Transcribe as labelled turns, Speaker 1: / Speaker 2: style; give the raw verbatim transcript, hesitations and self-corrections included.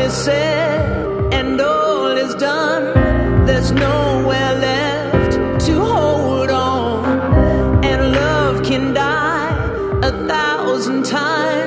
Speaker 1: is said and all is done, there's nowhere left to hold on. And love can die a thousand times,